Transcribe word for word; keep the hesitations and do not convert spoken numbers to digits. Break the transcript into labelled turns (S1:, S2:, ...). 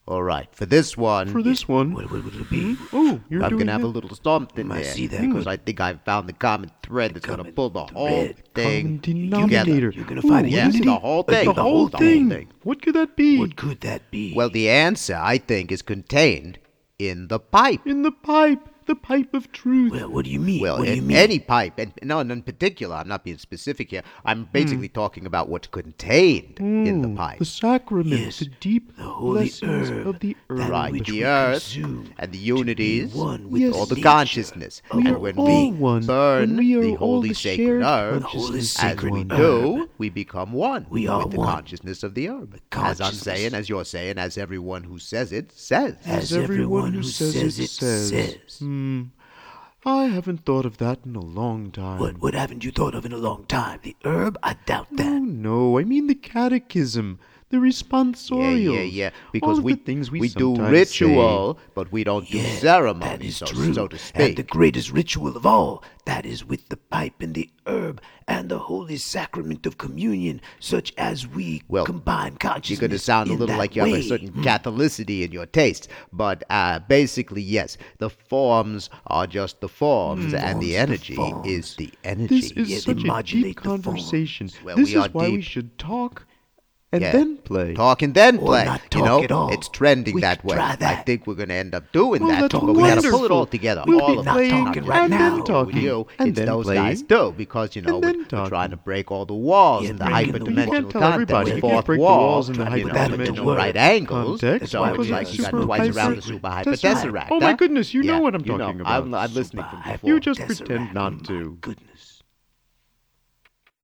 S1: All right, for this one,
S2: For this one,
S3: What, what would it be?
S2: oh, you're
S1: I'm
S2: doing
S1: gonna have
S2: it.
S1: a little something
S3: I
S1: there
S3: see that.
S1: because I think I've found the common thread that's gonna
S3: common
S1: pull the whole
S3: thread.
S1: thing
S2: Common
S1: together.
S2: denominator.
S3: You're gonna find
S2: Ooh,
S3: a
S1: Yes,
S3: unity?
S1: the whole thing.
S2: the,
S1: the
S2: whole
S1: whole
S2: thing.
S1: thing.
S2: What could that be?
S3: What could that be?
S1: Well, the answer I think is contained in the pipe.
S2: In the pipe, the pipe of truth.
S3: Well, what do you mean?
S1: Well,
S3: what do you
S1: in
S3: mean?
S1: any pipe, and no, in particular, I'm not being specific here. I'm basically talking about what's contained in the
S2: Mm,
S1: pipe.
S2: The sacrament,
S3: Yes,
S2: the deep
S3: the holy
S2: blessings
S3: herb,
S2: of the earth.
S3: that
S1: Right,
S3: which
S1: the
S3: we
S1: earth
S3: consume
S1: and the
S3: to be
S1: unities,
S3: one with
S2: Yes.
S1: all the
S3: nature
S1: consciousness.
S3: of
S2: We
S1: And
S2: are
S1: when
S2: all
S1: we
S2: one.
S1: burn
S2: When we are
S1: the
S2: all
S1: holy
S2: the
S1: sacred
S2: shared
S1: herb,
S3: holy
S1: as
S3: sacred
S1: we
S3: herb.
S1: do, we become one
S3: We are
S1: with the
S3: one.
S1: consciousness of the herb.
S3: The
S1: As I'm
S3: consciousness.
S1: saying, as you're saying, as everyone who says it says.
S3: As everyone who says it says.
S2: Hmm. I haven't thought of that in a long time.
S3: What, what haven't you thought of in a long time? The herb? I doubt
S2: Oh,
S3: that.
S2: no, I mean the catechism, the
S1: Yeah,
S2: responsorials.
S1: yeah, yeah.
S2: all
S1: Because
S2: of
S1: we
S2: the things we,
S1: we do
S2: sometimes
S1: ritual, but we don't do
S3: Yeah,
S1: ceremony,
S3: that is
S1: so,
S3: true.
S1: so to
S3: And
S1: speak.
S3: the greatest ritual of all, that is with the pipe and the herb and the holy sacrament of communion, such as we
S1: Well,
S3: combine consciousness.
S1: You're going to sound a
S3: in
S1: little
S3: that
S1: like you have a
S3: way.
S1: certain
S3: Mm.
S1: Catholicity in your tastes, but uh, basically, yes, the forms are just the forms, and the
S3: Forms, the
S1: energy
S3: forms.
S1: is the energy.
S2: This is
S3: Yeah, they
S2: such a
S3: modulate
S2: deep
S3: the forms.
S2: conversation.
S1: Well,
S2: this
S1: we
S2: is
S1: are
S2: why we
S1: deep.
S2: should talk and
S1: Yeah.
S2: then play.
S1: Talk and then
S3: Or
S1: play.
S3: not
S1: you
S3: talk
S1: know,
S3: at all.
S1: it's trending
S3: We
S1: that
S3: could
S1: way.
S3: try
S1: I
S3: that.
S1: think we're going to end up doing
S2: Well,
S1: that,
S2: that's
S1: but we got to pull it
S2: wonderful.
S1: all together.
S2: We'll
S1: all
S2: be
S1: of
S3: not
S2: playing
S3: talking
S1: it.
S3: right
S2: and
S3: now.
S2: then talking,
S1: You,
S2: and
S1: it's
S2: then
S1: those
S2: playing.
S1: guys do, because you know
S2: And
S1: we're,
S2: then
S1: we're
S2: talking.
S1: trying to break all the walls
S3: Yeah,
S1: in the
S3: breaking the-
S1: hyperdimensional
S3: You
S2: can't tell
S1: context.
S2: everybody. You
S3: The
S2: can't
S1: fourth
S2: break the
S1: wall,
S2: walls in the
S1: you know,
S3: hyperdimensional
S1: with no
S3: context.
S1: right angles,
S2: Context,
S1: so it's
S2: because
S1: like
S2: it's
S1: you got
S2: super
S1: twice around the
S2: hyper-
S1: super
S2: Tesseract.
S1: hypertesseract.
S2: Oh my
S1: huh?
S2: goodness, you know
S1: Yeah,
S2: what I'm
S1: you know,
S2: talking about.
S1: I'm, I'm listening from
S3: Super
S1: before.
S2: You just
S3: Tesseract.
S2: pretend not
S3: Oh, my
S2: to.
S3: goodness.